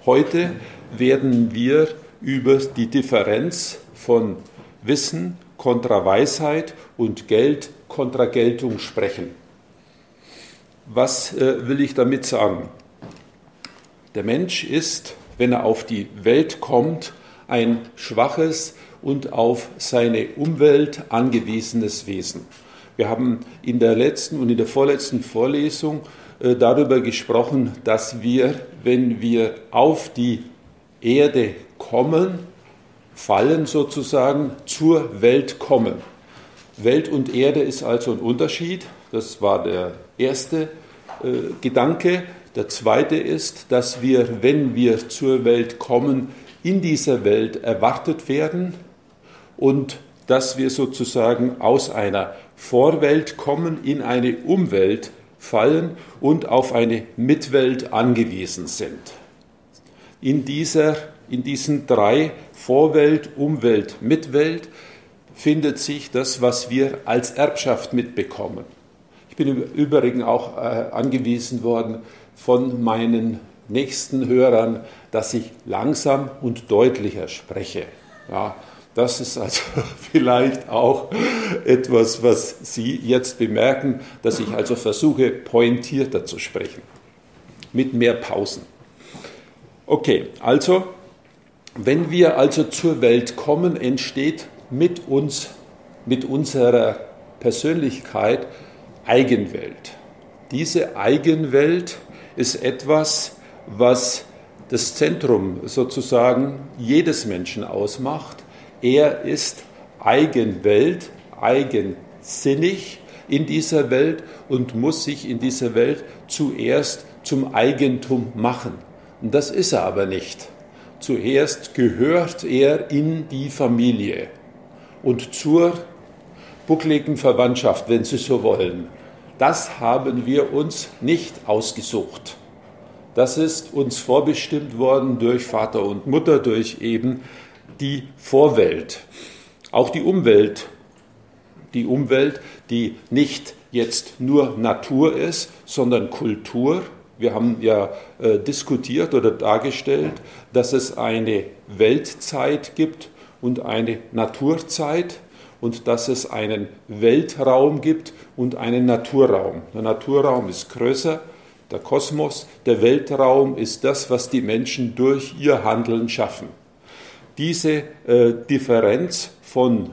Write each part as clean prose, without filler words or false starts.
Heute werden wir über die Differenz von Wissen kontra Weisheit und Geld kontra Geltung sprechen. Was will ich damit sagen? Der Mensch ist, wenn er auf die Welt kommt, ein schwaches und auf seine Umwelt angewiesenes Wesen. Wir haben in der letzten und in der vorletzten Vorlesung darüber gesprochen, dass wir, wenn wir auf die Erde kommen, fallen sozusagen, zur Welt kommen. Welt und Erde ist also ein Unterschied. Das war der erste Gedanke. Der zweite ist, dass wir, wenn wir zur Welt kommen, in dieser Welt erwartet werden und dass wir sozusagen aus einer Vorwelt kommen, in eine Umwelt fallen und auf eine Mitwelt angewiesen sind. In diesen drei Vorwelt, Umwelt, Mitwelt findet sich das, was wir als Erbschaft mitbekommen. Ich bin im Übrigen auch angewiesen worden von meinen nächsten Hörern, dass ich langsam und deutlicher spreche. Ja, das ist also vielleicht auch etwas, was Sie jetzt bemerken, dass ich also versuche, pointierter zu sprechen, mit mehr Pausen. Okay, also, wenn wir also zur Welt kommen, entsteht mit uns, mit unserer Persönlichkeit Eigenwelt. Diese Eigenwelt ist etwas, was das Zentrum sozusagen jedes Menschen ausmacht. Er ist Eigenwelt, eigensinnig in dieser Welt und muss sich in dieser Welt zuerst zum Eigentum machen. Und das ist er aber nicht. Zuerst gehört er in die Familie und zur buckligen Verwandtschaft, wenn Sie so wollen. Das haben wir uns nicht ausgesucht. Das ist uns vorbestimmt worden durch Vater und Mutter, durch eben die Vorwelt. Auch die Umwelt, die nicht jetzt nur Natur ist, sondern Kultur. Wir haben ja diskutiert oder dargestellt, dass es eine Weltzeit gibt und eine Naturzeit und dass es einen Weltraum gibt und einen Naturraum. Der Naturraum ist größer, der Kosmos, der Weltraum ist das, was die Menschen durch ihr Handeln schaffen. Diese Differenz von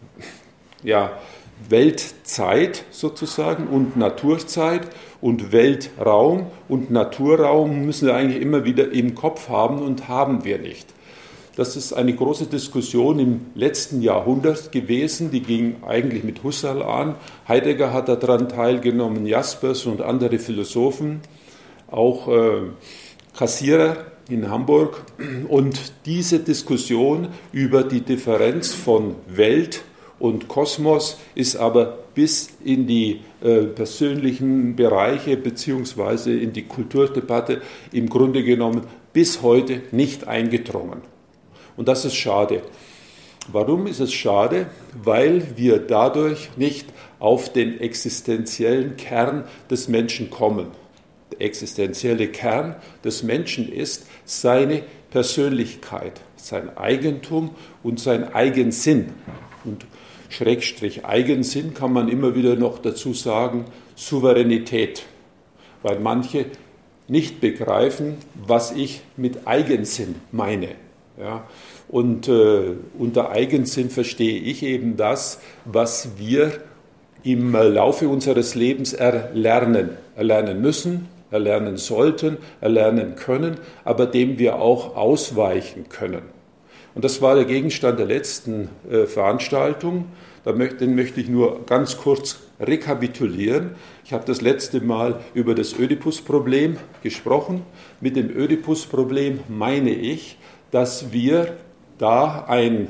Weltzeit sozusagen und Naturzeit und Weltraum und Naturraum müssen wir eigentlich immer wieder im Kopf haben und haben wir nicht. Das ist eine große Diskussion im letzten Jahrhundert gewesen, die ging eigentlich mit Husserl an. Heidegger hat daran teilgenommen, Jaspers und andere Philosophen, auch Kassierer in Hamburg. Und diese Diskussion über die Differenz von Welt und Kosmos ist aber bis in die persönlichen Bereiche beziehungsweise in die Kulturdebatte im Grunde genommen bis heute nicht eingedrungen. Und das ist schade. Warum ist es schade? Weil wir dadurch nicht auf den existenziellen Kern des Menschen kommen. Der existenzielle Kern des Menschen ist seine Persönlichkeit, sein Eigentum und sein Eigensinn. Und Schrägstrich Eigensinn kann man immer wieder noch dazu sagen, Souveränität, weil manche nicht begreifen, was ich mit Eigensinn meine. Ja, und unter Eigensinn verstehe ich eben das, was wir im Laufe unseres Lebens erlernen müssen, erlernen sollten, erlernen können, aber dem wir auch ausweichen können. Und das war der Gegenstand der letzten Veranstaltung. Den möchte ich nur ganz kurz rekapitulieren. Ich habe das letzte Mal über das Ödipus-Problem gesprochen. Mit dem Ödipus-Problem meine ich, dass wir da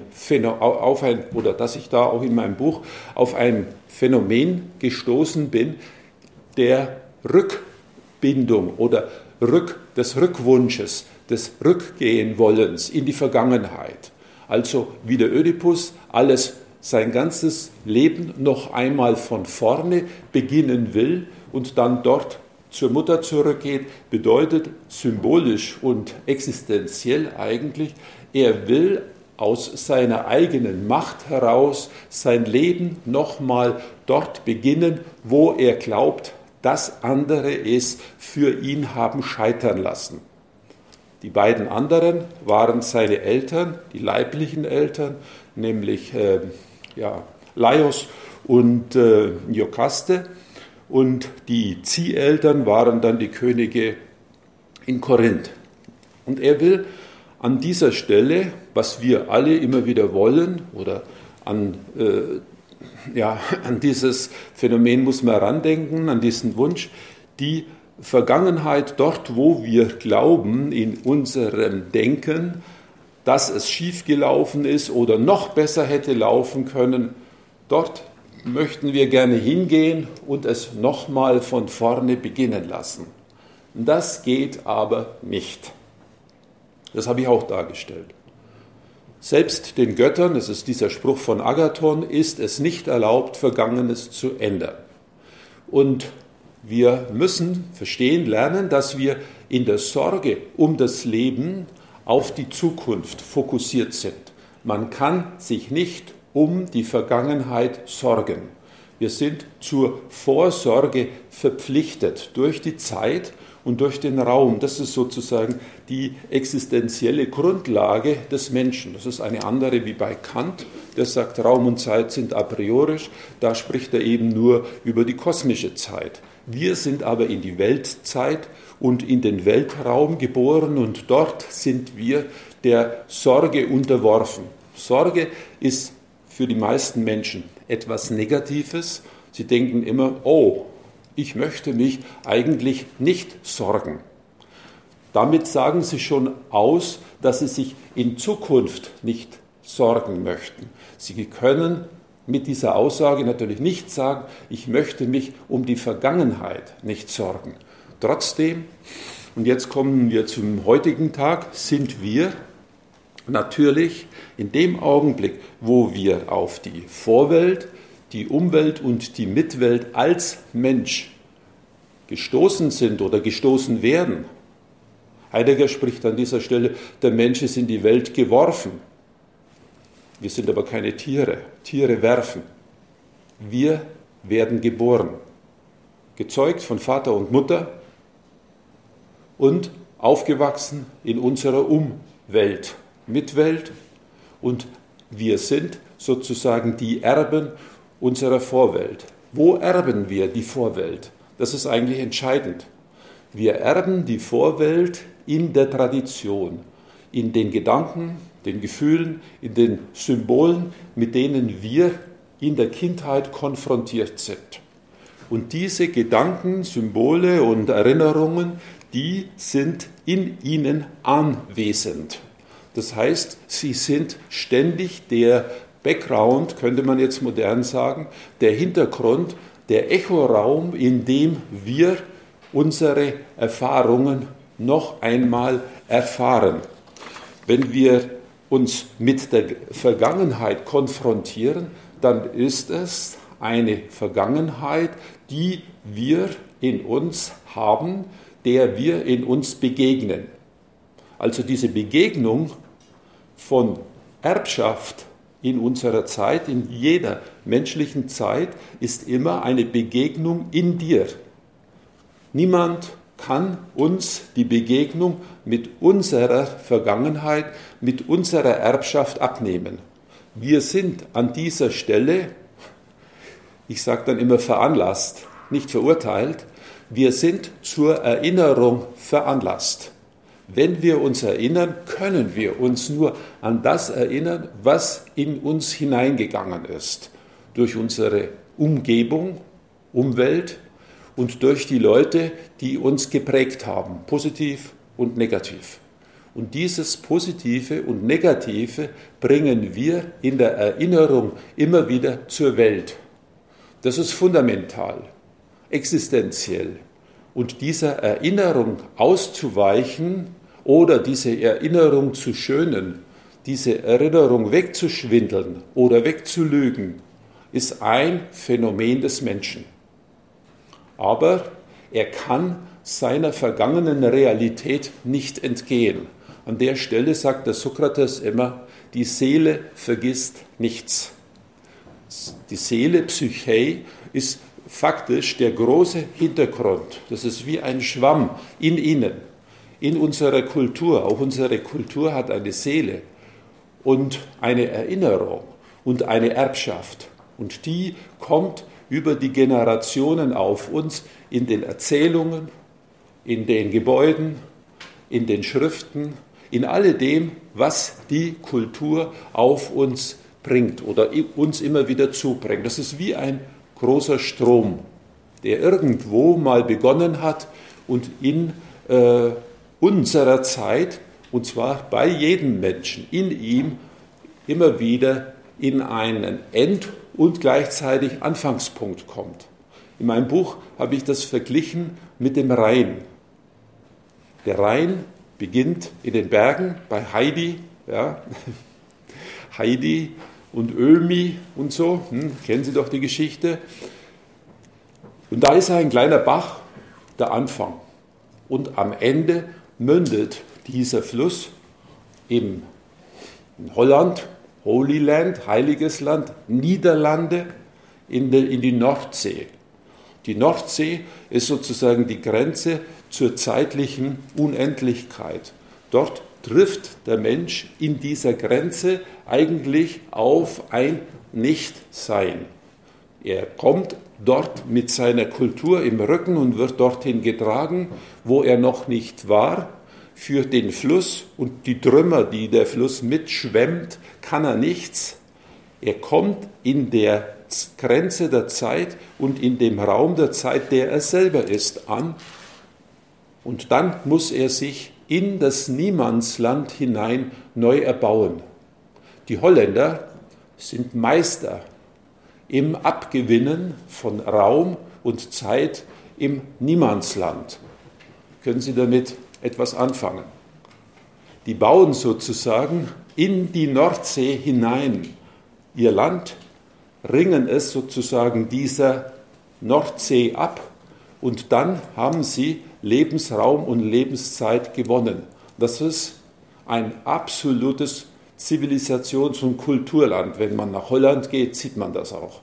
dass ich da auch in meinem Buch auf ein Phänomen gestoßen bin, der Rückbindung oder des Rückwunsches, des Rückgehenwollens in die Vergangenheit. Also wie der Ödipus sein ganzes Leben noch einmal von vorne beginnen will und dann dort zur Mutter zurückgeht, bedeutet symbolisch und existenziell eigentlich, er will aus seiner eigenen Macht heraus sein Leben nochmal dort beginnen, wo er glaubt, dass andere es für ihn haben scheitern lassen. Die beiden anderen waren seine Eltern, die leiblichen Eltern, nämlich Laios und Iokaste. Und die Zieheltern waren dann die Könige in Korinth. Und er will an dieser Stelle, was wir alle immer wieder wollen, oder an dieses Phänomen muss man herandenken, an diesen Wunsch, die Vergangenheit dort, wo wir glauben in unserem Denken, dass es schiefgelaufen ist oder noch besser hätte laufen können, dort möchten wir gerne hingehen und es nochmal von vorne beginnen lassen. Das geht aber nicht. Das habe ich auch dargestellt. Selbst den Göttern, das ist dieser Spruch von Agathon, ist es nicht erlaubt, Vergangenes zu ändern. Und wir müssen verstehen, lernen, dass wir in der Sorge um das Leben auf die Zukunft fokussiert sind. Man kann sich nicht um die Vergangenheit sorgen. Wir sind zur Vorsorge verpflichtet durch die Zeit und durch den Raum. Das ist sozusagen die existenzielle Grundlage des Menschen. Das ist eine andere wie bei Kant, der sagt, Raum und Zeit sind a priori. Da spricht er eben nur über die kosmische Zeit. Wir sind aber in die Weltzeit und in den Weltraum geboren und dort sind wir der Sorge unterworfen. Sorge ist für die meisten Menschen etwas Negatives. Sie denken immer, oh, ich möchte mich eigentlich nicht sorgen. Damit sagen sie schon aus, dass sie sich in Zukunft nicht sorgen möchten. Sie können mit dieser Aussage natürlich nicht sagen, ich möchte mich um die Vergangenheit nicht sorgen. Trotzdem, und jetzt kommen wir zum heutigen Tag, sind wir natürlich in dem Augenblick, wo wir auf die Vorwelt, die Umwelt und die Mitwelt als Mensch gestoßen sind oder gestoßen werden. Heidegger spricht an dieser Stelle, der Mensch ist in die Welt geworfen. Wir sind aber keine Tiere. Tiere werfen. Wir werden geboren, gezeugt von Vater und Mutter und aufgewachsen in unserer Umwelt, Mitwelt, und wir sind sozusagen die Erben unserer Vorwelt. Wo erben wir die Vorwelt? Das ist eigentlich entscheidend. Wir erben die Vorwelt in der Tradition, in den Gedanken, den Gefühlen, in den Symbolen, mit denen wir in der Kindheit konfrontiert sind. Und diese Gedanken, Symbole und Erinnerungen, die sind in ihnen anwesend. Das heißt, sie sind ständig der Background, könnte man jetzt modern sagen, der Hintergrund, der Echoraum, in dem wir unsere Erfahrungen noch einmal erfahren. Wenn wir uns mit der Vergangenheit konfrontieren, dann ist es eine Vergangenheit, die wir in uns haben, der wir in uns begegnen. Also diese Begegnung von Erbschaft in unserer Zeit, in jeder menschlichen Zeit, ist immer eine Begegnung in dir. Niemand kann uns die Begegnung mit unserer Vergangenheit, mit unserer Erbschaft abnehmen. Wir sind an dieser Stelle, ich sage dann immer veranlasst, nicht verurteilt, wir sind zur Erinnerung veranlasst. Wenn wir uns erinnern, können wir uns nur an das erinnern, was in uns hineingegangen ist. Durch unsere Umgebung, Umwelt und durch die Leute, die uns geprägt haben, positiv und negativ. Und dieses Positive und Negative bringen wir in der Erinnerung immer wieder zur Welt. Das ist fundamental, existenziell. Und dieser Erinnerung auszuweichen oder diese Erinnerung zu schönen, diese Erinnerung wegzuschwindeln oder wegzulügen, ist ein Phänomen des Menschen. Aber Er kann seiner vergangenen Realität nicht entgehen. An der Stelle sagt der Sokrates immer, die Seele vergisst nichts. Die Seele, Psyche, ist faktisch der große Hintergrund. Das ist wie ein Schwamm in ihnen, in unserer Kultur. Auch unsere Kultur hat eine Seele und eine Erinnerung und eine Erbschaft. Und die kommt über die Generationen auf uns in den Erzählungen, in den Gebäuden, in den Schriften, in alledem, was die Kultur auf uns bringt oder uns immer wieder zubringt. Das ist wie ein großer Strom, der irgendwo mal begonnen hat und in unserer Zeit, und zwar bei jedem Menschen, in ihm immer wieder in einen End- und gleichzeitig Anfangspunkt kommt. In meinem Buch habe ich das verglichen mit dem Rhein. Der Rhein beginnt in den Bergen bei Heidi, ja, Heidi und Ömi und so, kennen Sie doch die Geschichte. Und da ist ein kleiner Bach, der Anfang. Und am Ende mündet dieser Fluss in Holland, Holy Land, Heiliges Land, Niederlande, in die Nordsee. Die Nordsee ist sozusagen die Grenze zur zeitlichen Unendlichkeit. Dort trifft der Mensch in dieser Grenze eigentlich auf ein Nichtsein. Er kommt dort mit seiner Kultur im Rücken und wird dorthin getragen, wo er noch nicht war. Für den Fluss und die Trümmer, die der Fluss mitschwemmt, kann er nichts. Er kommt in der Grenze der Zeit und in dem Raum der Zeit, der er selber ist, an. Und dann muss er sich in das Niemandsland hinein neu erbauen. Die Holländer sind Meister im Abgewinnen von Raum und Zeit im Niemandsland. Können Sie damit etwas anfangen? Die bauen sozusagen in die Nordsee hinein ihr Land, ringen es sozusagen dieser Nordsee ab und dann haben sie Lebensraum und Lebenszeit gewonnen. Das ist ein absolutes Zivilisations- und Kulturland. Wenn man nach Holland geht, sieht man das auch.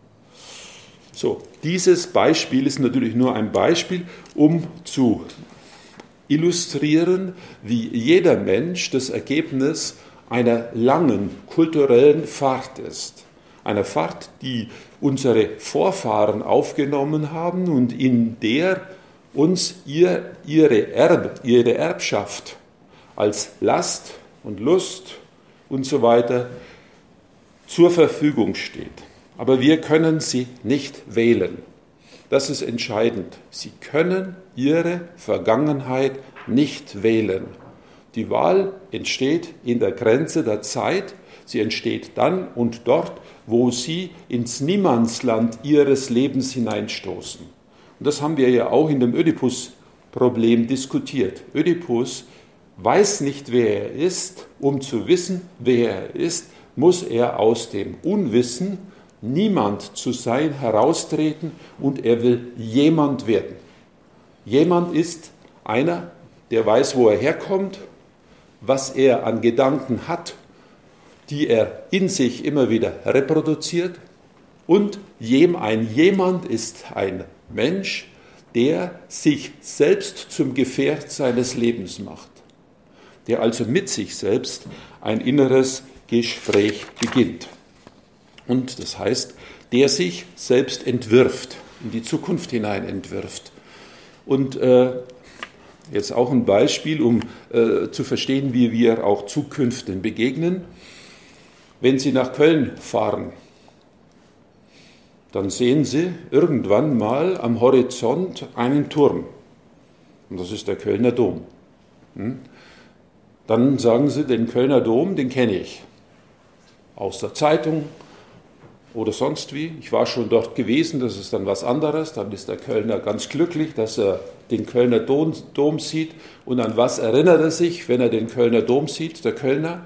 So, dieses Beispiel ist natürlich nur ein Beispiel, um zu illustrieren, wie jeder Mensch das Ergebnis einer langen kulturellen Fahrt ist. Eine Fahrt, die unsere Vorfahren aufgenommen haben und in der uns ihre Erbschaft als Last und Lust und so weiter zur Verfügung steht. Aber wir können sie nicht wählen. Das ist entscheidend. Sie können ihre Vergangenheit nicht wählen. Die Wahl entsteht in der Grenze der Zeit. Sie entsteht dann und dort, wo sie ins Niemandsland ihres Lebens hineinstoßen. Und das haben wir ja auch in dem Ödipus-Problem diskutiert. Ödipus weiß nicht, wer er ist. Um zu wissen, wer er ist, muss er aus dem Unwissen, niemand zu sein, heraustreten und er will jemand werden. Jemand ist einer, der weiß, wo er herkommt, was er an Gedanken hat, die er in sich immer wieder reproduziert. Und ein Jemand ist ein Mensch, der sich selbst zum Gefährt seines Lebens macht, der also mit sich selbst ein inneres Gespräch beginnt. Und das heißt, der sich selbst entwirft, in die Zukunft hinein entwirft. Und jetzt auch ein Beispiel, um zu verstehen, wie wir auch Zukünften begegnen. Wenn Sie nach Köln fahren, dann sehen Sie irgendwann mal am Horizont einen Turm. Und das ist der Kölner Dom. Dann sagen Sie, den Kölner Dom, den kenne ich. Aus der Zeitung oder sonst wie. Ich war schon dort gewesen, das ist dann was anderes. Dann ist der Kölner ganz glücklich, dass er den Kölner Dom sieht. Und an was erinnert er sich, wenn er den Kölner Dom sieht, der Kölner?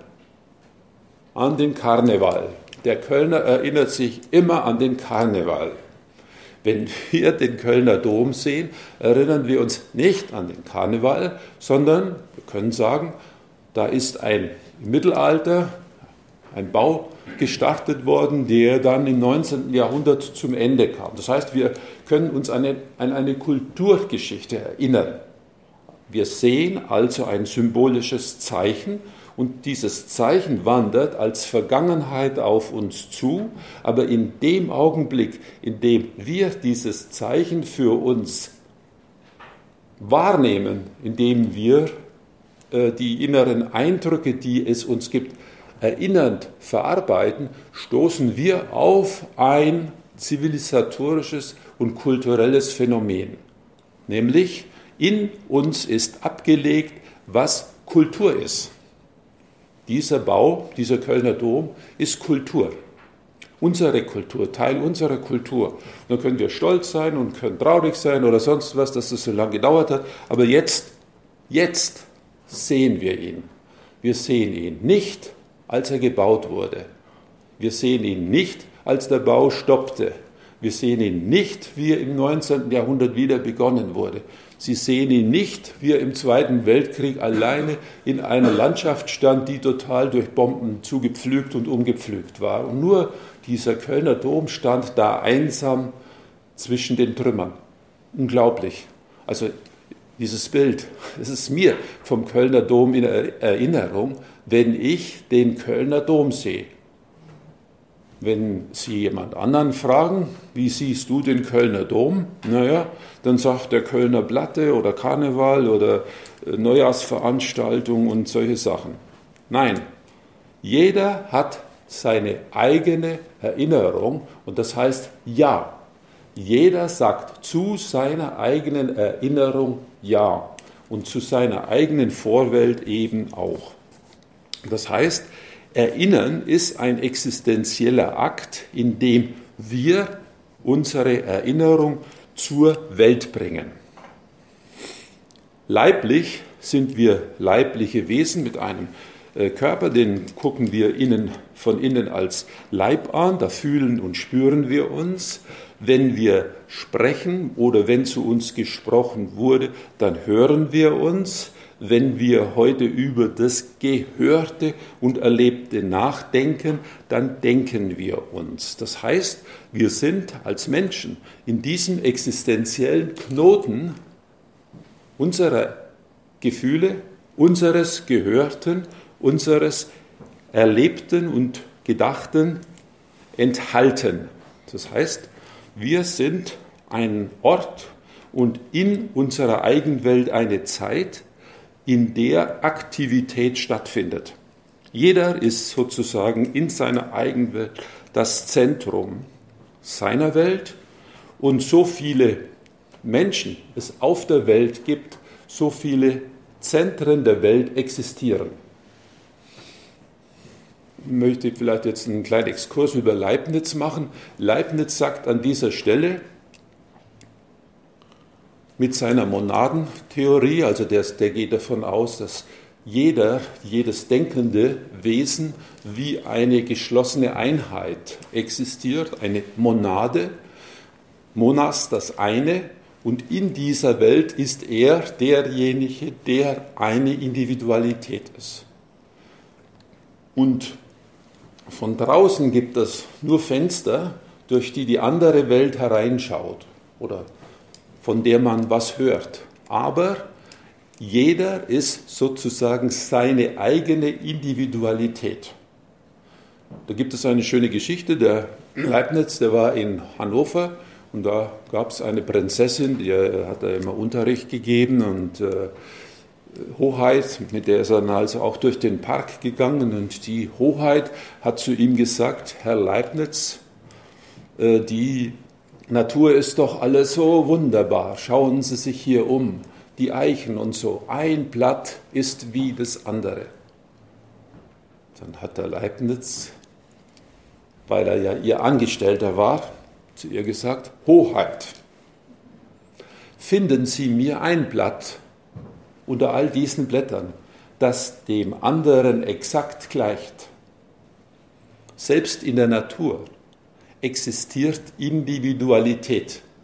An den Karneval. Der Kölner erinnert sich immer an den Karneval. Wenn wir den Kölner Dom sehen, erinnern wir uns nicht an den Karneval, sondern wir können sagen, da ist im Mittelalter ein Bau gestartet worden, der dann im 19. Jahrhundert zum Ende kam. Das heißt, wir können uns an eine Kulturgeschichte erinnern. Wir sehen also ein symbolisches Zeichen und dieses Zeichen wandert als Vergangenheit auf uns zu, aber in dem Augenblick, in dem wir dieses Zeichen für uns wahrnehmen, in dem wir die inneren Eindrücke, die es uns gibt, erinnernd verarbeiten, stoßen wir auf ein zivilisatorisches und kulturelles Phänomen. Nämlich in uns ist abgelegt, was Kultur ist. Dieser Bau, dieser Kölner Dom, ist Kultur. Unsere Kultur, Teil unserer Kultur. Und dann können wir stolz sein und können traurig sein oder sonst was, dass das so lange gedauert hat. Aber jetzt sehen wir ihn. Wir sehen ihn nicht, als er gebaut wurde. Wir sehen ihn nicht, als der Bau stoppte. Wir sehen ihn nicht, wie er im 19. Jahrhundert wieder begonnen wurde. Sie sehen ihn nicht, wie er im Zweiten Weltkrieg alleine in einer Landschaft stand, die total durch Bomben zugepflügt und umgepflügt war. Und nur dieser Kölner Dom stand da einsam zwischen den Trümmern. Unglaublich. Also dieses Bild, es ist mir vom Kölner Dom in Erinnerung, wenn ich den Kölner Dom sehe. Wenn Sie jemand anderen fragen, wie siehst du den Kölner Dom? Naja, dann sagt der Kölner Platte oder Karneval oder Neujahrsveranstaltung und solche Sachen. Nein, jeder hat seine eigene Erinnerung und das heißt ja. Jeder sagt zu seiner eigenen Erinnerung ja und zu seiner eigenen Vorwelt eben auch. Das heißt, Erinnern ist ein existenzieller Akt, in dem wir unsere Erinnerung zur Welt bringen. Leiblich sind wir leibliche Wesen mit einem Körper, den gucken wir von innen als Leib an, da fühlen und spüren wir uns. Wenn wir sprechen oder wenn zu uns gesprochen wurde, dann hören wir uns. Wenn wir heute über das Gehörte und Erlebte nachdenken, dann denken wir uns. Das heißt, wir sind als Menschen in diesem existenziellen Knoten unserer Gefühle, unseres Gehörten, unseres Erlebten und Gedachten enthalten. Das heißt, wir sind ein Ort und in unserer Eigenwelt eine Zeit, in der Aktivität stattfindet. Jeder ist sozusagen in seiner Eigenwelt das Zentrum seiner Welt und so viele Menschen es auf der Welt gibt, so viele Zentren der Welt existieren. Ich möchte vielleicht jetzt einen kleinen Exkurs über Leibniz machen. Leibniz sagt an dieser Stelle, mit seiner Monadentheorie, also der geht davon aus, dass jedes denkende Wesen wie eine geschlossene Einheit existiert, eine Monade, Monas das eine, und in dieser Welt ist er derjenige, der eine Individualität ist. Und von draußen gibt es nur Fenster, durch die andere Welt hereinschaut oder von der man was hört. Aber jeder ist sozusagen seine eigene Individualität. Da gibt es eine schöne Geschichte, der Leibniz, der war in Hannover und da gab es eine Prinzessin, die hat er immer Unterricht gegeben und Hoheit, mit der ist er dann also auch durch den Park gegangen und die Hoheit hat zu ihm gesagt, Herr Leibniz, die Natur ist doch alles so wunderbar, schauen Sie sich hier um, die Eichen und so, ein Blatt ist wie das andere. Dann hat der Leibniz, weil er ja ihr Angestellter war, zu ihr gesagt, Hoheit, finden Sie mir ein Blatt unter all diesen Blättern, das dem anderen exakt gleicht. Selbst in der Natur existiert Individualität.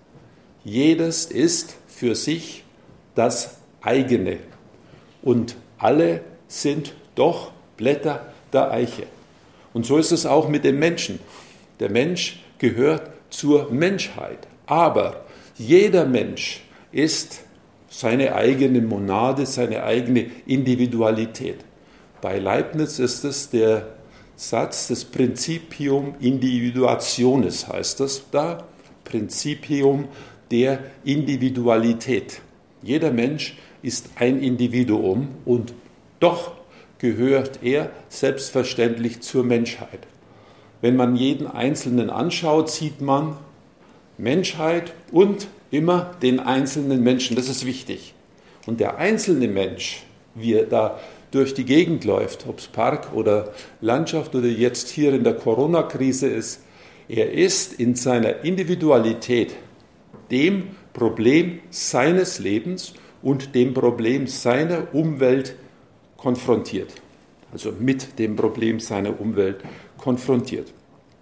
Jedes ist für sich das eigene und alle sind doch Blätter der Eiche. Und so ist es auch mit dem Menschen. Der Mensch gehört zur Menschheit, aber jeder Mensch ist seine eigene Monade, seine eigene Individualität. Bei Leibniz ist es der Satz des Principium Individuationis, heißt das da, Prinzipium der Individualität. Jeder Mensch ist ein Individuum und doch gehört er selbstverständlich zur Menschheit. Wenn man jeden Einzelnen anschaut, sieht man Menschheit und immer den einzelnen Menschen. Das ist wichtig. Und der einzelne Mensch, wie er da durch die Gegend läuft, ob es Park oder Landschaft oder jetzt hier in der Corona-Krise ist, er ist in seiner Individualität dem Problem seines Lebens und dem Problem seiner Umwelt konfrontiert. Also mit dem Problem seiner Umwelt konfrontiert.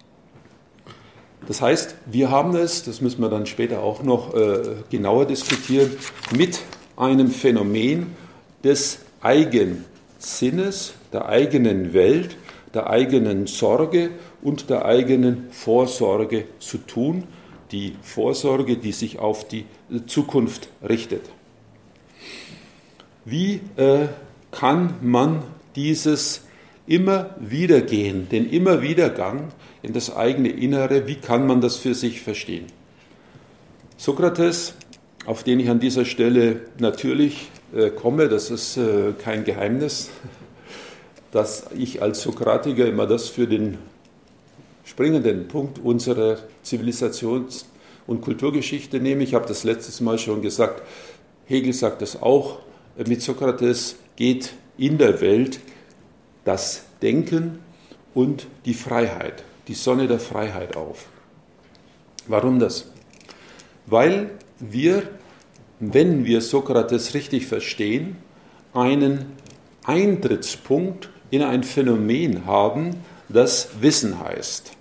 Das heißt, wir haben es, das müssen wir dann später auch noch genauer diskutieren, mit einem Phänomen des Eigensinnes, der eigenen Welt, der eigenen Sorge und der eigenen Vorsorge zu tun. Die Vorsorge, die sich auf die Zukunft richtet. Wie kann man dieses Immerwiedergehen, den Immerwiedergang in das eigene Innere, wie kann man das für sich verstehen? Sokrates, auf den ich an dieser Stelle natürlich komme, das ist kein Geheimnis, dass ich als Sokratiker immer das für den springenden Punkt unserer Zivilisations- und Kulturgeschichte nehme. Ich habe das letztes Mal schon gesagt, Hegel sagt das auch, mit Sokrates geht in der Welt das Denken und die Freiheit, die Sonne der Freiheit auf. Warum das? Weil wir, wenn wir Sokrates richtig verstehen, einen Eintrittspunkt in ein Phänomen haben, das Wissen heißt.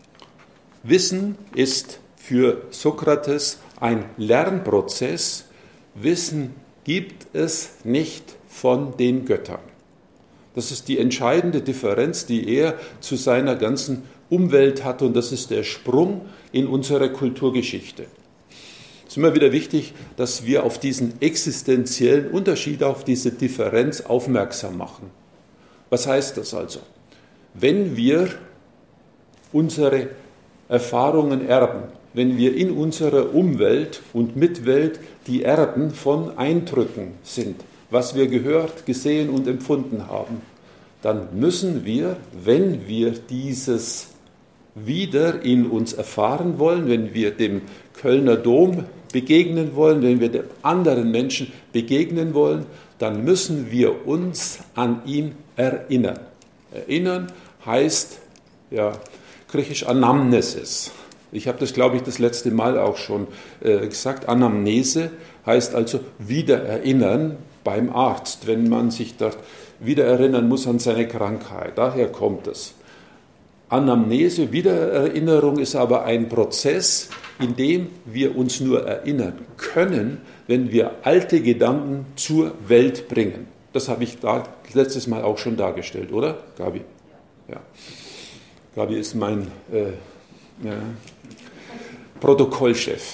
Wissen ist für Sokrates ein Lernprozess. Wissen gibt es nicht von den Göttern. Das ist die entscheidende Differenz, die er zu seiner ganzen Umwelt hat, und das ist der Sprung in unsere Kulturgeschichte. Es ist immer wieder wichtig, dass wir auf diesen existenziellen Unterschied, auf diese Differenz aufmerksam machen. Was heißt das also? Wenn wir unsere Erfahrungen erben, wenn wir in unserer Umwelt und Mitwelt die Erben von Eindrücken sind, was wir gehört, gesehen und empfunden haben, dann müssen wir, wenn wir dieses wieder in uns erfahren wollen, wenn wir dem Kölner Dom begegnen wollen, wenn wir dem anderen Menschen begegnen wollen, dann müssen wir uns an ihn erinnern. Erinnern heißt, ja, griechisch Anamnesis. Ich habe das, glaube ich, das letzte Mal auch schon gesagt. Anamnese heißt also wiedererinnern beim Arzt, wenn man sich dort wiedererinnern muss an seine Krankheit. Daher kommt es. Anamnese, Wiedererinnerung ist aber ein Prozess, in dem wir uns nur erinnern können, wenn wir alte Gedanken zur Welt bringen. Das habe ich letztes Mal auch schon dargestellt, oder, Gabi? Ja. Gabi ist mein Protokollchef.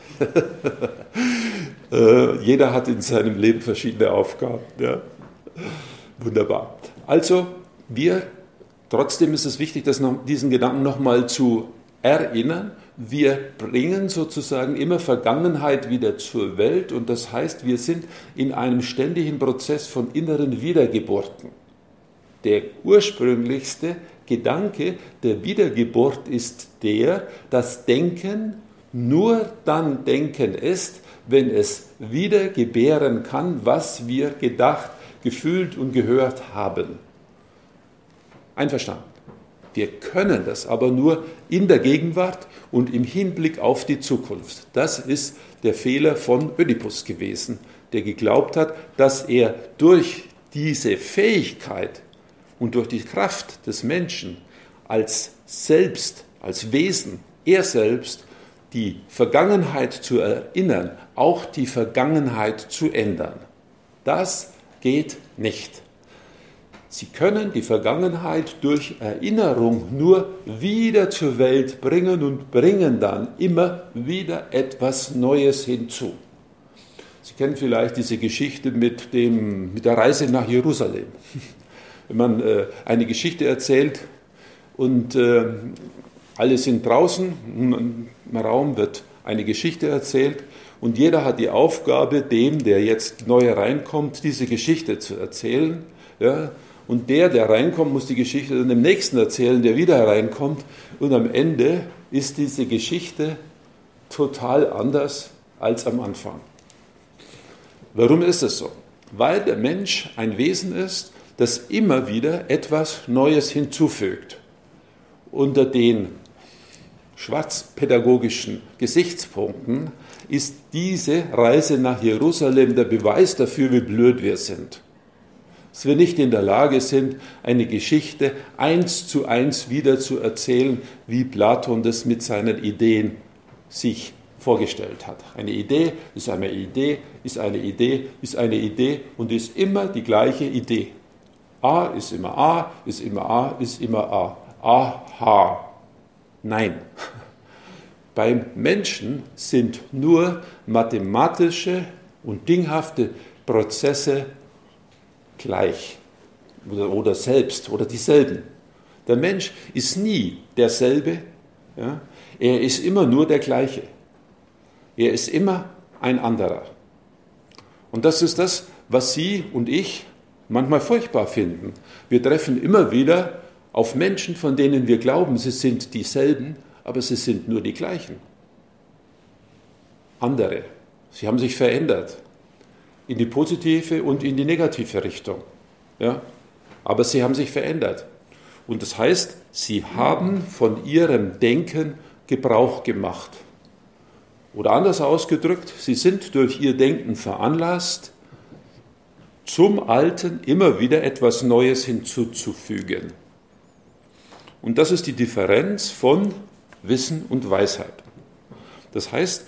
Jeder hat in seinem Leben verschiedene Aufgaben. Ja. Wunderbar. Also, trotzdem ist es wichtig, diesen Gedanken nochmal zu erinnern. Wir bringen sozusagen immer Vergangenheit wieder zur Welt, und das heißt, wir sind in einem ständigen Prozess von inneren Wiedergeburten. Der ursprünglichste Gedanke der Wiedergeburt ist dass Denken nur dann Denken ist, wenn es wieder gebären kann, was wir gedacht, gefühlt und gehört haben. Einverstanden? Wir können das aber nur in der Gegenwart und im Hinblick auf die Zukunft. Das ist der Fehler von Ödipus gewesen, der geglaubt hat, dass er durch diese Fähigkeit und durch die Kraft des Menschen als Selbst, als Wesen, er selbst, die Vergangenheit zu erinnern, auch die Vergangenheit zu ändern. Das geht nicht. Sie können die Vergangenheit durch Erinnerung nur wieder zur Welt bringen und bringen dann immer wieder etwas Neues hinzu. Sie kennen vielleicht diese Geschichte mit der Reise nach Jerusalem. Wenn man eine Geschichte erzählt und alle sind draußen, im Raum wird eine Geschichte erzählt und jeder hat die Aufgabe, dem, der jetzt neu reinkommt, diese Geschichte zu erzählen. Ja? Und der reinkommt, muss die Geschichte dann dem Nächsten erzählen, der wieder hereinkommt. Und am Ende ist diese Geschichte total anders als am Anfang. Warum ist es so? Weil der Mensch ein Wesen ist, das immer wieder etwas Neues hinzufügt. Unter den schwarzpädagogischen Gesichtspunkten ist diese Reise nach Jerusalem der Beweis dafür, wie blöd wir sind. Dass wir nicht in der Lage sind, eine Geschichte 1:1 wieder zu erzählen, wie Platon das mit seinen Ideen sich vorgestellt hat. Eine Idee ist eine Idee, ist eine Idee, ist eine Idee und ist immer die gleiche Idee. A ist immer A, ist immer A, ist immer A. Aha. Nein. Beim Menschen sind nur mathematische und dinghafte Prozesse gleich oder selbst oder dieselben. Der Mensch ist nie derselbe, ja? Er ist immer nur der gleiche. Er ist immer ein anderer. Und das ist das, was Sie und ich manchmal furchtbar finden. Wir treffen immer wieder auf Menschen, von denen wir glauben, sie sind dieselben, aber sie sind nur die gleichen. Andere. Sie haben sich verändert. In die positive und in die negative Richtung. Ja? Aber sie haben sich verändert. Und das heißt, sie haben von ihrem Denken Gebrauch gemacht. Oder anders ausgedrückt, sie sind durch ihr Denken veranlasst, zum Alten immer wieder etwas Neues hinzuzufügen. Und das ist die Differenz von Wissen und Weisheit. Das heißt,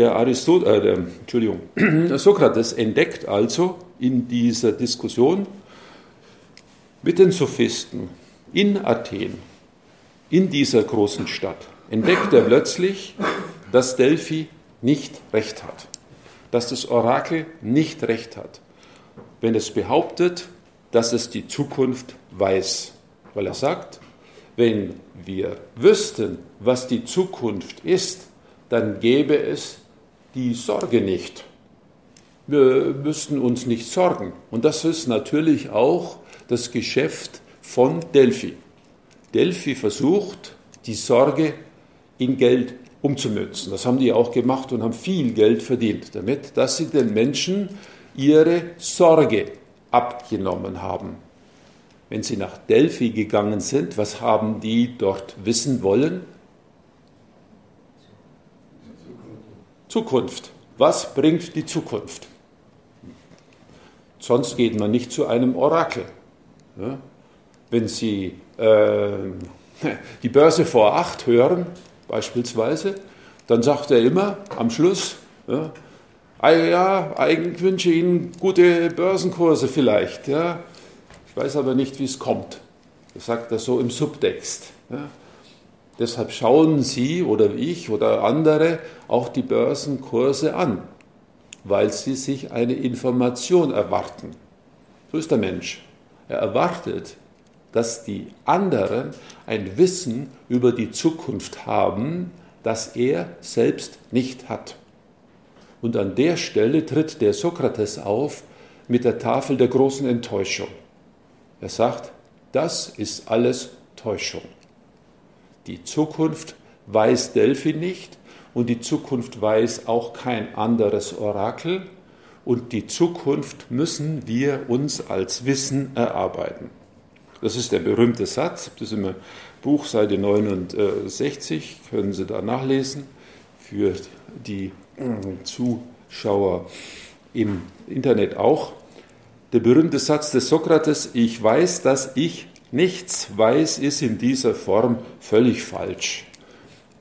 Sokrates entdeckt also in dieser Diskussion mit den Sophisten in Athen, in dieser großen Stadt, entdeckt er plötzlich, dass Delphi nicht recht hat, dass das Orakel nicht recht hat, wenn es behauptet, dass es die Zukunft weiß. Weil er sagt, wenn wir wüssten, was die Zukunft ist, dann gäbe es die Sorge nicht. Wir müssten uns nicht sorgen. Und das ist natürlich auch das Geschäft von Delphi. Delphi versucht, die Sorge in Geld umzumünzen. Das haben die auch gemacht und haben viel Geld verdient damit, dass sie den Menschen ihre Sorge abgenommen haben. Wenn sie nach Delphi gegangen sind, was haben die dort wissen wollen? Zukunft. Was bringt die Zukunft? Sonst geht man nicht zu einem Orakel. Ja? Wenn Sie die Börse vor 8 hören, beispielsweise, dann sagt er immer am Schluss, ja, eigentlich wünsche ich Ihnen gute Börsenkurse vielleicht. Ja? Ich weiß aber nicht, wie es kommt. Das sagt er so im Subtext. Ja? Deshalb schauen Sie oder ich oder andere auch die Börsenkurse an, weil sie sich eine Information erwarten. So ist der Mensch. Er erwartet, dass die anderen ein Wissen über die Zukunft haben, das er selbst nicht hat. Und an der Stelle tritt der Sokrates auf mit der Tafel der großen Enttäuschung. Er sagt, das ist alles Täuschung. Die Zukunft weiß Delphi nicht und die Zukunft weiß auch kein anderes Orakel und die Zukunft müssen wir uns als Wissen erarbeiten. Das ist der berühmte Satz, das ist im Buch Seite 69, können Sie da nachlesen, für die Zuschauer im Internet auch. Der berühmte Satz des Sokrates, ich weiß, dass ich nichts weiß, ist in dieser Form völlig falsch.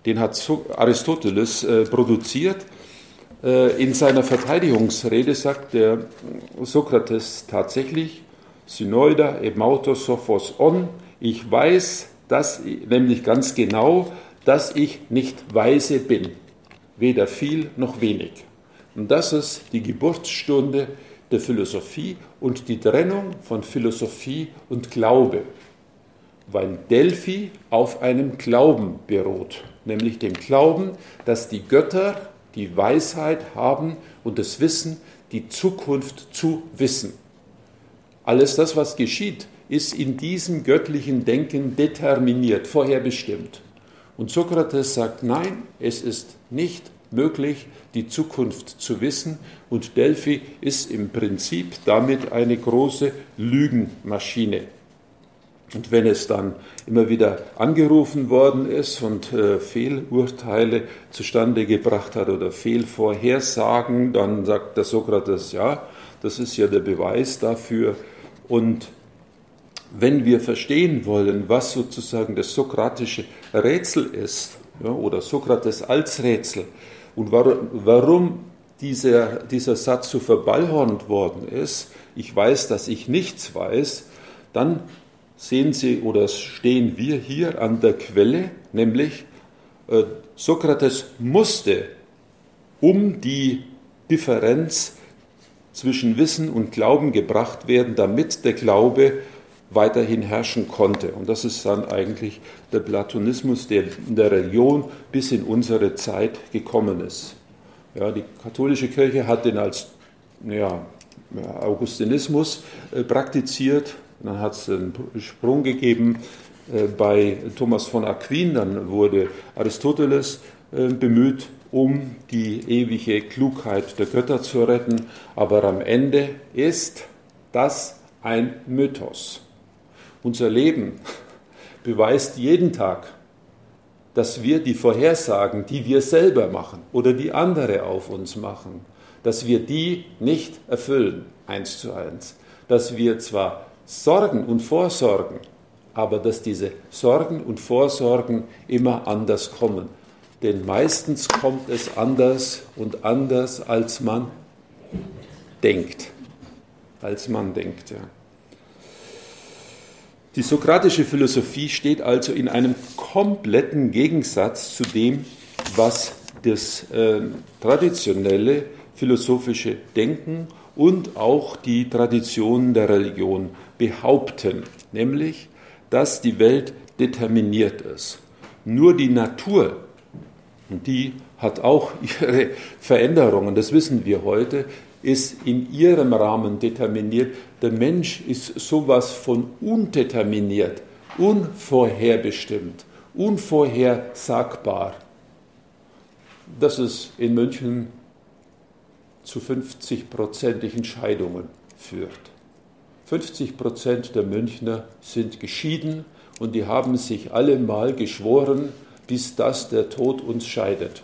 den hat Aristoteles produziert. In seiner Verteidigungsrede sagt der Sokrates tatsächlich, Synoida emauto sophos on, ich weiß, nämlich ganz genau, dass ich nicht weise bin, weder viel noch wenig. Und das ist die Geburtsstunde der Philosophie und die Trennung von Philosophie und Glaube, weil Delphi auf einem Glauben beruht, nämlich dem Glauben, dass die Götter die Weisheit haben und das Wissen, die Zukunft zu wissen. Alles das, was geschieht, ist in diesem göttlichen Denken determiniert, vorherbestimmt. Und Sokrates sagt, nein, es ist nicht möglich, die Zukunft zu wissen. Und Delphi ist im Prinzip damit eine große Lügenmaschine. Und wenn es dann immer wieder angerufen worden ist und Fehlurteile zustande gebracht hat oder Fehlvorhersagen, dann sagt der Sokrates, ja, das ist ja der Beweis dafür. Und wenn wir verstehen wollen, was sozusagen das sokratische Rätsel ist, ja, oder Sokrates als Rätsel, und warum dieser Satz so verballhornt worden ist, ich weiß, dass ich nichts weiß, dann sehen Sie oder stehen wir hier an der Quelle, nämlich Sokrates musste um die Differenz zwischen Wissen und Glauben gebracht werden, damit der Glaube weiterhin herrschen konnte. Und das ist dann eigentlich der Platonismus, der in der Religion bis in unsere Zeit gekommen ist. Ja, die katholische Kirche hat den als Augustinismus praktiziert. Dann hat es einen Sprung gegeben bei Thomas von Aquin, dann wurde Aristoteles bemüht, um die ewige Klugheit der Götter zu retten. Aber am Ende ist das ein Mythos. Unser Leben beweist jeden Tag, dass wir die Vorhersagen, die wir selber machen oder die andere auf uns machen, dass wir die nicht erfüllen, 1:1. Dass wir zwar sorgen und vorsorgen, aber dass diese Sorgen und Vorsorgen immer anders kommen. Denn meistens kommt es anders und anders, als man denkt. Ja. Die sokratische Philosophie steht also in einem kompletten Gegensatz zu dem, was das traditionelle philosophische Denken und auch die Traditionen der Religion behaupten, nämlich, dass die Welt determiniert ist. Nur die Natur, und die hat auch ihre Veränderungen, das wissen wir heute, ist in ihrem Rahmen determiniert. Der Mensch ist sowas von undeterminiert, unvorherbestimmt, unvorhersagbar, dass es in München zu 50-prozentigen Scheidungen führt. 50% der Münchner sind geschieden und die haben sich alle mal geschworen, bis dass der Tod uns scheidet.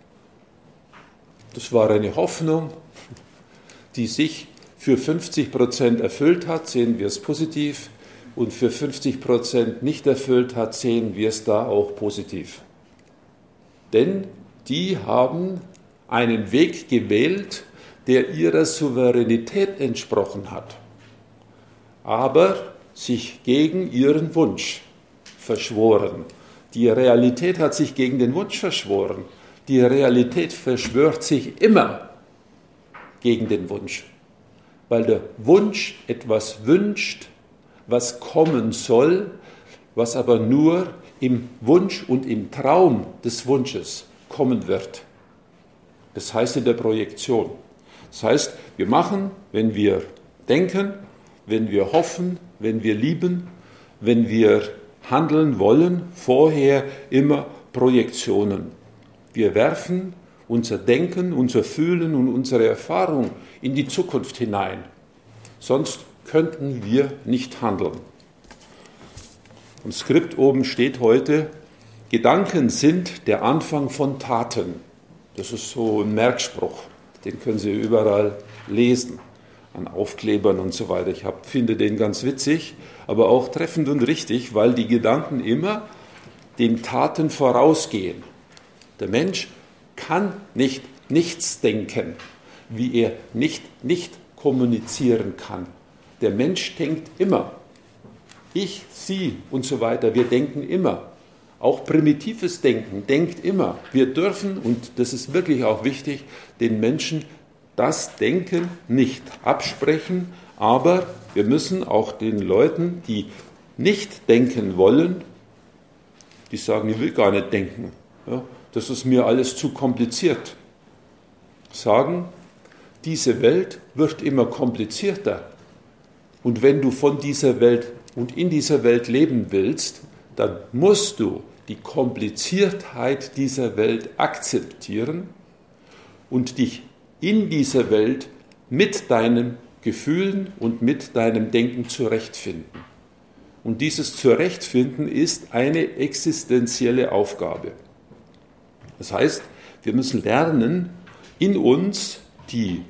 Das war eine Hoffnung, die sich für 50% erfüllt hat, sehen wir es positiv, und für 50% nicht erfüllt hat, sehen wir es da auch positiv. Denn die haben einen Weg gewählt, der ihrer Souveränität entsprochen hat, aber sich gegen ihren Wunsch verschworen. Die Realität hat sich gegen den Wunsch verschworen. Die Realität verschwört sich immer gegen den Wunsch, weil der Wunsch etwas wünscht, was kommen soll, was aber nur im Wunsch und im Traum des Wunsches kommen wird. Das heißt in der Projektion. Das heißt, wir machen, wenn wir denken, wenn wir hoffen, wenn wir lieben, wenn wir handeln wollen, vorher immer Projektionen. Wir werfen unser Denken, unser Fühlen und unsere Erfahrung in die Zukunft hinein. Sonst könnten wir nicht handeln. Im Skript oben steht heute, Gedanken sind der Anfang von Taten. Das ist so ein Merkspruch, den können Sie überall lesen, an Aufklebern und so weiter. Ich finde den ganz witzig, aber auch treffend und richtig, weil die Gedanken immer den Taten vorausgehen. Der Mensch kann nicht nichts denken, wie er nicht kommunizieren kann. Der Mensch denkt immer. Ich, Sie und so weiter, wir denken immer. Auch primitives Denken denkt immer. Wir dürfen, und das ist wirklich auch wichtig, den Menschen das Denken nicht absprechen, aber wir müssen auch den Leuten, die nicht denken wollen, die sagen, ich will gar nicht denken, ja, das ist mir alles zu kompliziert, sagen, diese Welt wird immer komplizierter. Und wenn du von dieser Welt und in dieser Welt leben willst, dann musst du die Kompliziertheit dieser Welt akzeptieren und dich in dieser Welt mit deinen Gefühlen und mit deinem Denken zurechtfinden. Und dieses Zurechtfinden ist eine existenzielle Aufgabe. Das heißt, wir müssen lernen, in uns die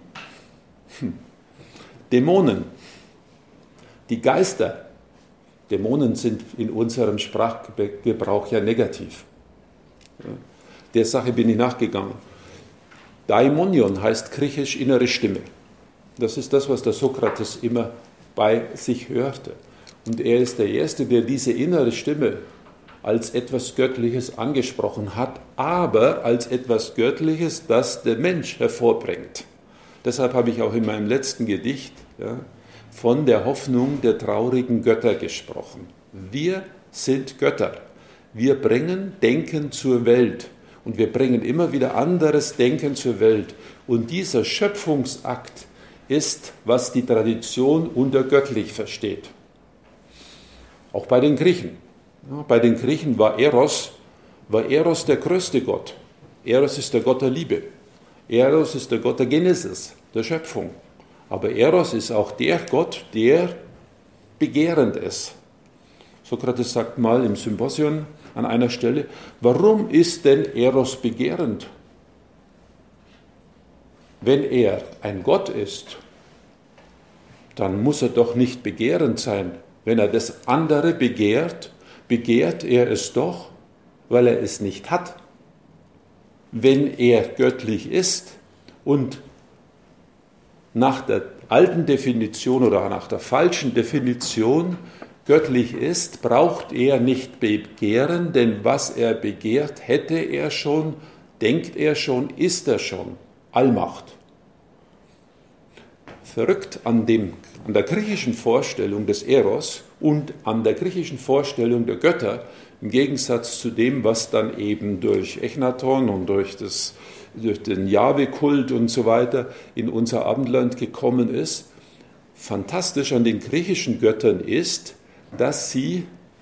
Dämonen, die Geister, Dämonen sind in unserem Sprachgebrauch ja negativ. Der Sache bin ich nachgegangen. Daimonion heißt griechisch innere Stimme. Das ist das, was der Sokrates immer bei sich hörte. Und er ist der Erste, der diese innere Stimme als etwas Göttliches angesprochen hat, aber als etwas Göttliches, das der Mensch hervorbringt. Deshalb habe ich auch in meinem letzten Gedicht von der Hoffnung der traurigen Götter gesprochen. Wir sind Götter. Wir bringen Denken zur Welt. Und wir bringen immer wieder anderes Denken zur Welt. Und dieser Schöpfungsakt ist, was die Tradition unter göttlich versteht. Auch bei den Griechen. Ja, bei den Griechen war Eros der größte Gott. Eros ist der Gott der Liebe. Eros ist der Gott der Genesis, der Schöpfung. Aber Eros ist auch der Gott, der begehrend ist. Sokrates sagt mal im Symposion an einer Stelle, warum ist denn Eros begehrend? Wenn er ein Gott ist, dann muss er doch nicht begehrend sein. Wenn er das andere begehrt, begehrt er es doch, weil er es nicht hat. Wenn er göttlich ist und nach der alten Definition oder nach der falschen Definition göttlich ist, braucht er nicht begehren, denn was er begehrt, hätte er schon, denkt er schon, ist er schon. Allmacht. Verrückt an der griechischen Vorstellung des Eros und an der griechischen Vorstellung der Götter, im Gegensatz zu dem, was dann eben durch Echnaton und durch den Jahwe-Kult und so weiter in unser Abendland gekommen ist, fantastisch an den griechischen Göttern ist, dass sie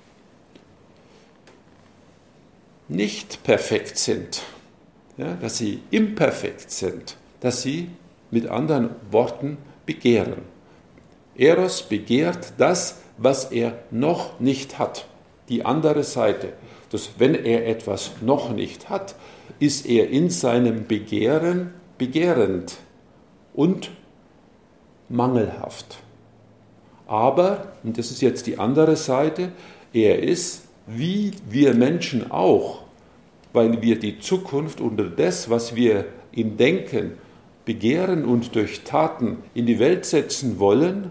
nicht perfekt sind, ja, dass sie imperfekt sind, dass sie mit anderen Worten begehren. Eros begehrt das, was er noch nicht hat, die andere Seite. Dass wenn er etwas noch nicht hat, ist er in seinem Begehren begehrend und mangelhaft. Aber, und das ist jetzt die andere Seite, er ist, wie wir Menschen auch, weil wir die Zukunft unter das, was wir im Denken begehren und durch Taten in die Welt setzen wollen,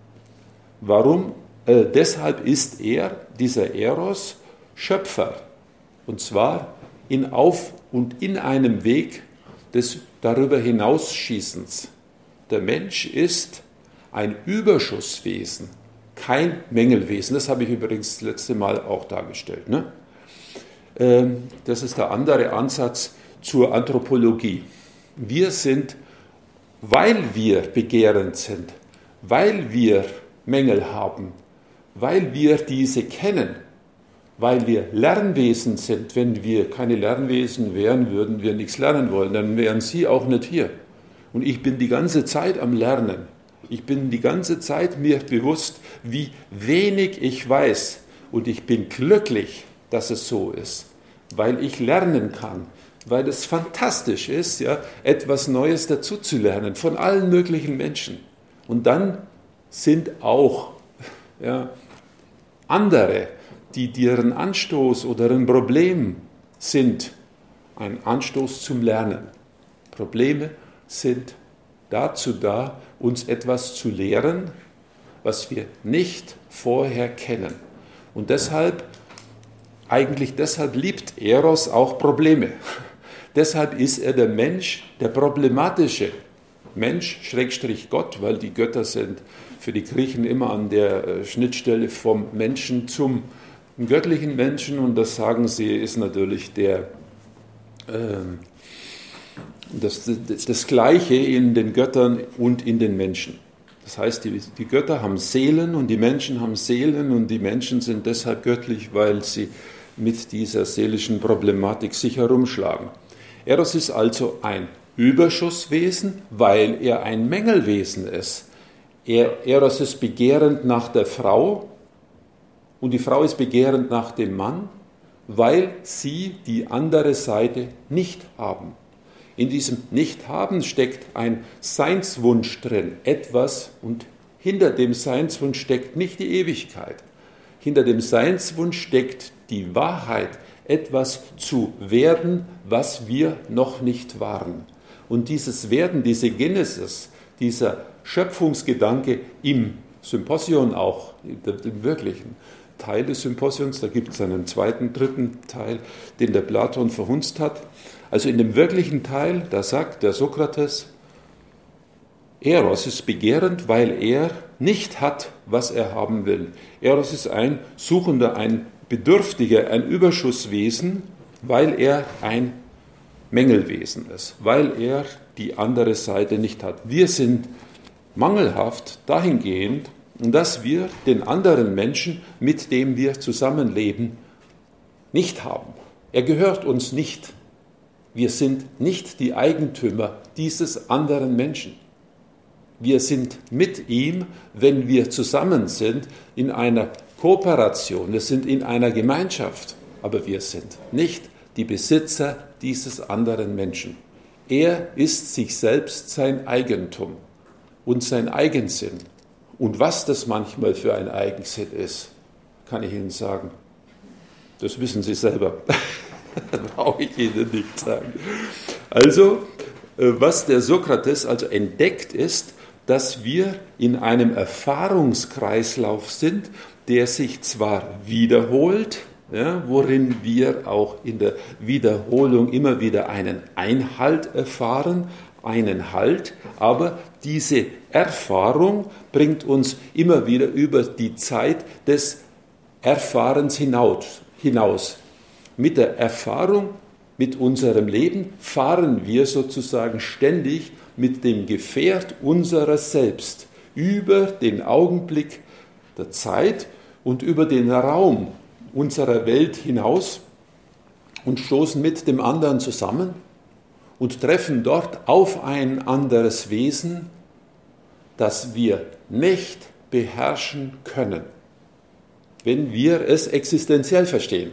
deshalb ist er, dieser Eros, Schöpfer. Und zwar in einem Weg des darüber hinausschießens. Der Mensch ist ein Überschusswesen, kein Mängelwesen. Das habe ich übrigens das letzte Mal auch dargestellt. Ne? Das ist der andere Ansatz zur Anthropologie. Wir sind, weil wir begehrend sind, weil wir Mängel haben, weil wir diese kennen, weil wir Lernwesen sind. Wenn wir keine Lernwesen wären, würden wir nichts lernen wollen, dann wären Sie auch nicht hier. Und ich bin die ganze Zeit am Lernen. Ich bin die ganze Zeit mir bewusst, wie wenig ich weiß. Und ich bin glücklich, dass es so ist, weil ich lernen kann, weil es fantastisch ist, ja, etwas Neues dazuzulernen von allen möglichen Menschen. Und dann sind auch andere, die deren Anstoß oder ein Problem sind, ein Anstoß zum Lernen. Probleme sind dazu da, uns etwas zu lehren, was wir nicht vorher kennen. Und eigentlich deshalb liebt Eros auch Probleme. Deshalb ist er der Mensch, der problematische Mensch, Schrägstrich Gott, weil die Götter sind für die Griechen immer an der Schnittstelle vom Menschen zum göttlichen Menschen, und das sagen sie, ist natürlich das Gleiche in den Göttern und in den Menschen. Das heißt, die Götter haben Seelen und die Menschen haben Seelen, und die Menschen sind deshalb göttlich, weil sie mit dieser seelischen Problematik sich herumschlagen. Eros ist also ein Überschusswesen, weil er ein Mängelwesen ist. Eros ist begehrend nach der Frau und die Frau ist begehrend nach dem Mann, weil sie die andere Seite nicht haben. In diesem Nicht-Haben steckt ein Seinswunsch drin, etwas, und hinter dem Seinswunsch steckt nicht die Ewigkeit. Hinter dem Seinswunsch steckt die Wahrheit, etwas zu werden, was wir noch nicht waren. Und dieses Werden, diese Genesis, dieser Schöpfungsgedanke im Symposion auch, im wirklichen Teil des Symposions, da gibt es einen zweiten, dritten Teil, den der Platon verhunzt hat. Also in dem wirklichen Teil, da sagt der Sokrates, Eros ist begehrend, weil er nicht hat, was er haben will. Eros ist ein Suchender, ein Bedürftiger, ein Überschusswesen, weil er ein Mängelwesen ist, weil er die andere Seite nicht hat. Wir sind mangelhaft dahingehend, dass wir den anderen Menschen, mit dem wir zusammenleben, nicht haben. Er gehört uns nicht. Wir sind nicht die Eigentümer dieses anderen Menschen. Wir sind mit ihm, wenn wir zusammen sind, in einer Kooperation, wir sind in einer Gemeinschaft, aber wir sind nicht die Besitzer dieses anderen Menschen. Er ist sich selbst sein Eigentum und sein Eigensinn. Und was das manchmal für ein Eigensinn ist, kann ich Ihnen sagen. Das wissen Sie selber. Brauche ich Ihnen nicht sagen. Also, was der Sokrates also entdeckt ist, dass wir in einem Erfahrungskreislauf sind, der sich zwar wiederholt, ja, worin wir auch in der Wiederholung immer wieder einen Einhalt erfahren, einen Halt, aber diese Erfahrung bringt uns immer wieder über die Zeit des Erfahrens hinaus. Mit der Erfahrung, mit unserem Leben fahren wir sozusagen ständig mit dem Gefährt unserer selbst über den Augenblick der Zeit und über den Raum unserer Welt hinaus und stoßen mit dem anderen zusammen und treffen dort auf ein anderes Wesen, das wir nicht beherrschen können, wenn wir es existenziell verstehen.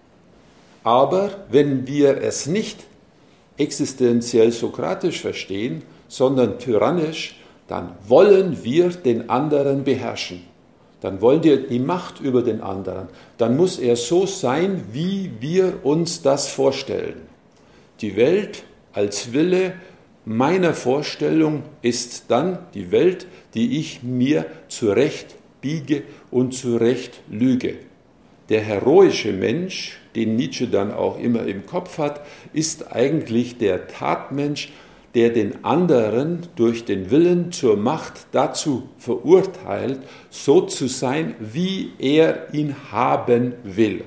Aber wenn wir es nicht existenziell sokratisch verstehen, sondern tyrannisch, dann wollen wir den anderen beherrschen. Dann wollen wir die Macht über den anderen. Dann muss er so sein, wie wir uns das vorstellen. Die Welt als Wille meiner Vorstellung ist dann die Welt, die ich mir zurecht biege und zurecht lüge. Der heroische Mensch, den Nietzsche dann auch immer im Kopf hat, ist eigentlich der Tatmensch, der den anderen durch den Willen zur Macht dazu verurteilt, so zu sein, wie er ihn haben will.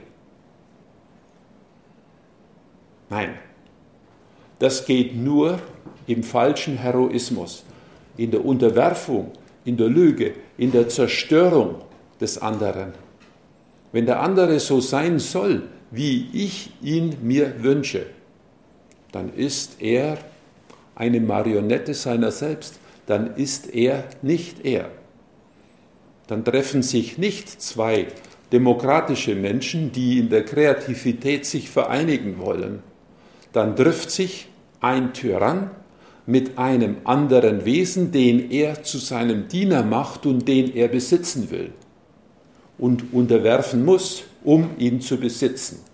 Nein, das geht nur im falschen Heroismus, in der Unterwerfung, in der Lüge, in der Zerstörung des anderen. Wenn der andere so sein soll, wie ich ihn mir wünsche, dann ist er eine Marionette seiner selbst, dann ist er nicht er. Dann treffen sich nicht zwei demokratische Menschen, die in der Kreativität sich vereinigen wollen. Dann trifft sich ein Tyrann mit einem anderen Wesen, den er zu seinem Diener macht und den er besitzen will und unterwerfen muss, um ihn zu besitzen.